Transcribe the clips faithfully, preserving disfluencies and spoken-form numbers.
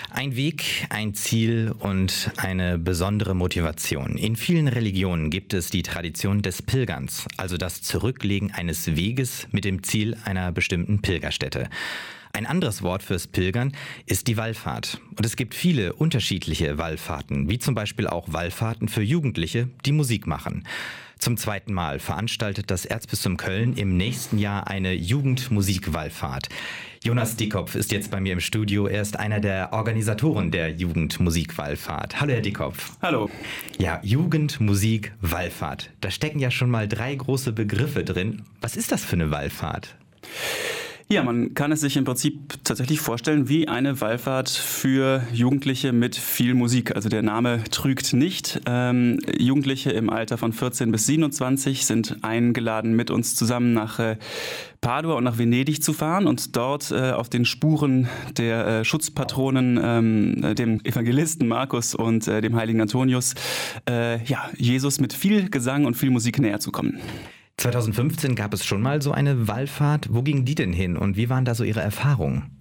Ein Weg, ein Ziel und eine besondere Motivation. In vielen Religionen gibt es die Tradition des Pilgerns, also das Zurücklegen eines Weges mit dem Ziel einer bestimmten Pilgerstätte. Ein anderes Wort fürs Pilgern ist die Wallfahrt. Und es gibt viele unterschiedliche Wallfahrten, wie zum Beispiel auch Wallfahrten für Jugendliche, die Musik machen. Zum zweiten Mal veranstaltet das Erzbistum Köln im nächsten Jahr eine Jugendmusikwallfahrt. Jonas Dickkopf ist jetzt bei mir im Studio. Er ist einer der Organisatoren der Jugendmusikwallfahrt. Hallo, Herr Dickkopf. Hallo. Ja, Jugendmusikwallfahrt. Da stecken ja schon mal drei große Begriffe drin. Was ist das für eine Wallfahrt? Ja, man kann es sich im Prinzip tatsächlich vorstellen wie eine Wallfahrt für Jugendliche mit viel Musik. Also der Name trügt nicht. Ähm, Jugendliche im Alter von vierzehn bis siebenundzwanzig sind eingeladen, mit uns zusammen nach äh, Padua und nach Venedig zu fahren und dort äh, auf den Spuren der äh, Schutzpatronen, ähm, dem Evangelisten Markus und äh, dem heiligen Antonius, äh, ja, Jesus mit viel Gesang und viel Musik näher zu kommen. zwanzig fünfzehn gab es schon mal so eine Wallfahrt. Wo ging die denn hin und wie waren da so Ihre Erfahrungen?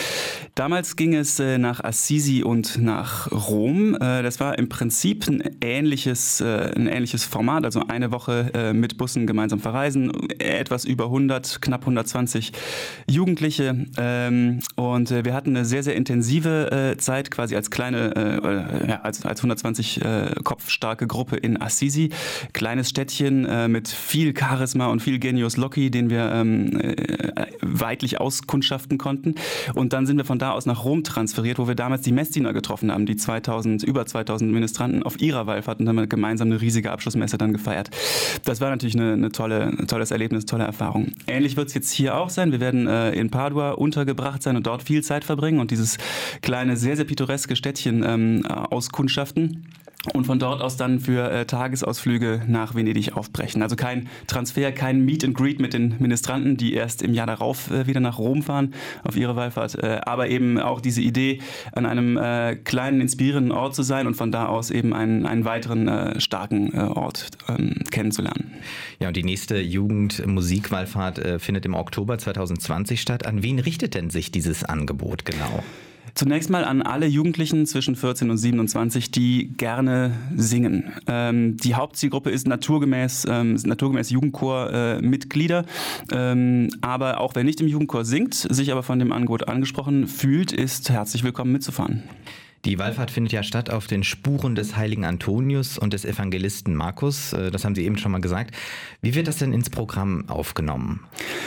Damals ging es äh, nach Assisi und nach Rom. Äh, das war im Prinzip ein ähnliches, äh, ein ähnliches Format, also eine Woche äh, mit Bussen gemeinsam verreisen, etwas über hundert, knapp hundertzwanzig Jugendliche. Ähm, und äh, wir hatten eine sehr, sehr intensive äh, Zeit, quasi als kleine, äh, ja, als, als hundertzwanzig äh, kopfstarke Gruppe in Assisi. Kleines Städtchen äh, mit viel Charisma und viel Genius Loci, den wir ähm, äh, weitlich auskundschaften konnten. Und dann sind wir von da aus nach Rom transferiert, wo wir damals die Messdiener getroffen haben, die zweitausend, über zweitausend Ministranten auf ihrer Wallfahrt, und haben wir gemeinsam eine riesige Abschlussmesse dann gefeiert. Das war natürlich eine, eine tolle, ein tolles Erlebnis, tolle Erfahrung. Ähnlich wird es jetzt hier auch sein. Wir werden äh, in Padua untergebracht sein und dort viel Zeit verbringen und dieses kleine, sehr, sehr pittoreske Städtchen ähm, auskundschaften. Und von dort aus dann für äh, Tagesausflüge nach Venedig aufbrechen. Also kein Transfer, kein Meet and Greet mit den Ministranten, die erst im Jahr darauf äh, wieder nach Rom fahren auf ihre Wallfahrt. Äh, aber eben auch diese Idee, an einem äh, kleinen, inspirierenden Ort zu sein und von da aus eben einen, einen weiteren äh, starken äh, Ort ähm, kennenzulernen. Ja, und die nächste Jugendmusikwallfahrt äh, findet im Oktober zwanzig zwanzig statt. An wen richtet denn sich dieses Angebot genau? Zunächst mal an alle Jugendlichen zwischen vierzehn und siebenundzwanzig, die gerne singen. Ähm, die Hauptzielgruppe ist naturgemäß, ähm, naturgemäß Jugendchor-Mitglieder. Äh, ähm, aber auch wer nicht im Jugendchor singt, sich aber von dem Angebot angesprochen fühlt, ist herzlich willkommen mitzufahren. Die Wallfahrt findet ja statt auf den Spuren des heiligen Antonius und des Evangelisten Markus. Das haben Sie eben schon mal gesagt. Wie wird das denn ins Programm aufgenommen?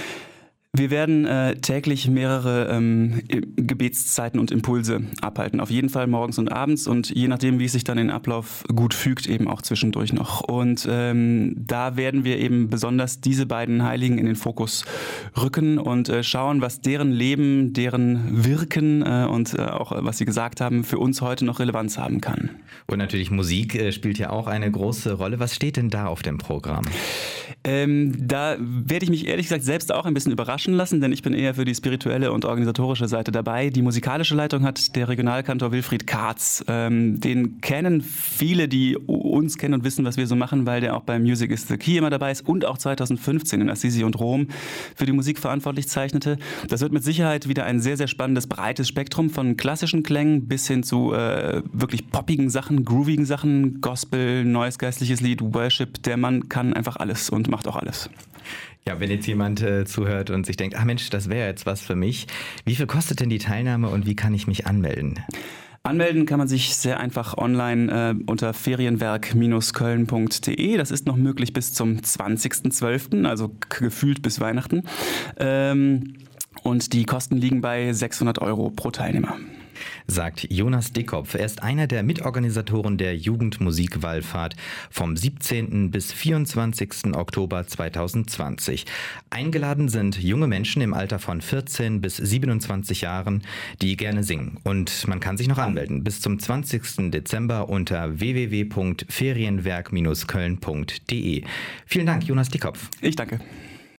Wir werden äh, täglich mehrere ähm, Gebetszeiten und Impulse abhalten. Auf jeden Fall morgens und abends und je nachdem, wie es sich dann in den Ablauf gut fügt, eben auch zwischendurch noch. Und ähm, da werden wir eben besonders diese beiden Heiligen in den Fokus rücken und äh, schauen, was deren Leben, deren Wirken äh, und äh, auch was sie gesagt haben, für uns heute noch Relevanz haben kann. Und natürlich Musik äh, spielt ja auch eine große Rolle. Was steht denn da auf dem Programm? Ähm, da werde ich mich ehrlich gesagt selbst auch ein bisschen überraschen lassen, denn ich bin eher für die spirituelle und organisatorische Seite dabei. Die musikalische Leitung hat der Regionalkantor Wilfried Karz. Ähm, den kennen viele, die uns kennen und wissen, was wir so machen, weil der auch bei Music is the Key immer dabei ist und auch zwanzig fünfzehn in Assisi und Rom für die Musik verantwortlich zeichnete. Das wird mit Sicherheit wieder ein sehr, sehr spannendes, breites Spektrum von klassischen Klängen bis hin zu äh, wirklich poppigen Sachen, groovigen Sachen, Gospel, neues geistliches Lied, Worship. Der Mann kann einfach alles und macht auch alles. Ja, wenn jetzt jemand äh, zuhört und sich denkt, ah Mensch, das wäre jetzt was für mich. Wie viel kostet denn die Teilnahme und wie kann ich mich anmelden? Anmelden kann man sich sehr einfach online äh, unter ferienwerk Bindestrich köln Punkt de. Das ist noch möglich bis zum zwanzigsten zwölften, also gefühlt bis Weihnachten. Ähm, und die Kosten liegen bei sechshundert Euro pro Teilnehmer. Sagt Jonas Dickkopf. Er ist einer der Mitorganisatoren der Jugendmusikwallfahrt vom siebzehnten bis vierundzwanzigsten Oktober zwanzig zwanzig. Eingeladen sind junge Menschen im Alter von vierzehn bis siebenundzwanzig Jahren, die gerne singen. Und man kann sich noch anmelden bis zum zwanzigsten Dezember unter w w w Punkt ferienwerk Bindestrich köln Punkt de. Vielen Dank, Jonas Dickkopf. Ich danke.